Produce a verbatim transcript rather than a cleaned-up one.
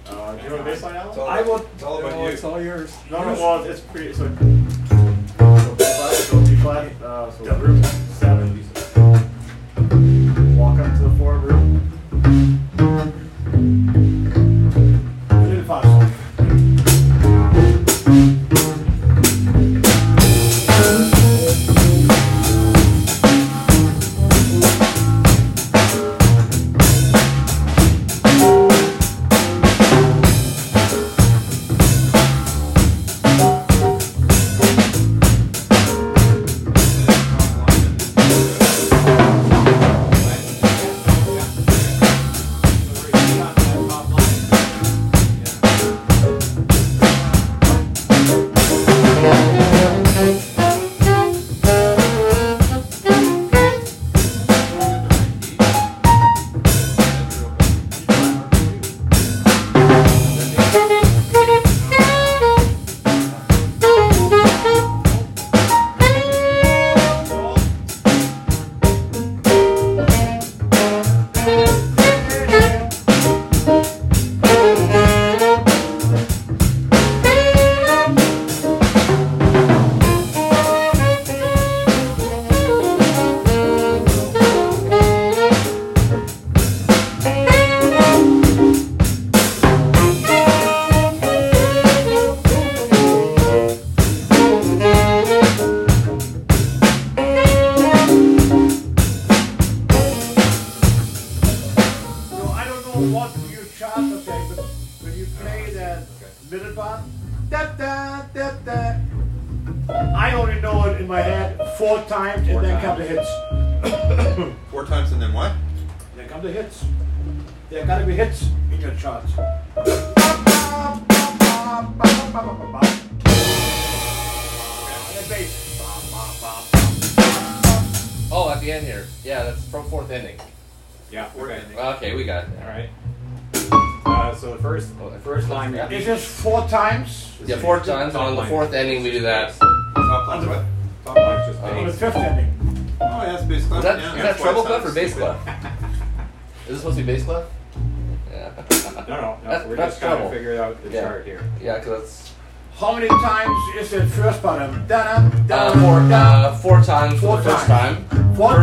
Uh, do you know the bass line, Alan? I will. It's all about no, you. It's all yours. No, no, well, it's pretty, so, so B flat, so B flat, uh, so root seven. Walk up to the four root. Really fast. What you chart okay, but when you play that middle part, da da da da. I only know it in my head four times, Four and then times. come the hits. Four times and then what? Then come the hits. There gotta be hits in your charts. And bass. Oh, at the end here. Yeah, that's from fourth inning. Yeah, okay. Okay, we got it. All right. Uh, so the first, Oh, the first line. yeah. It's just four times. Yeah, four times, and on the fourth inning we do that. Top line's what? Top line's just Oh. On the bass. fifth ending. Oh, yeah, it's bass clef. Is that, yeah, is that's that why treble it clef or sounds bass stupid. clef? Is this supposed to be bass clef? Yeah. No, no, no. That's- we're that's just trying treble. to figure out the Yeah. chart here. Yeah, because that's How many times is the first part? Da da uh, four, uh, four times Four for the first times. time. Four First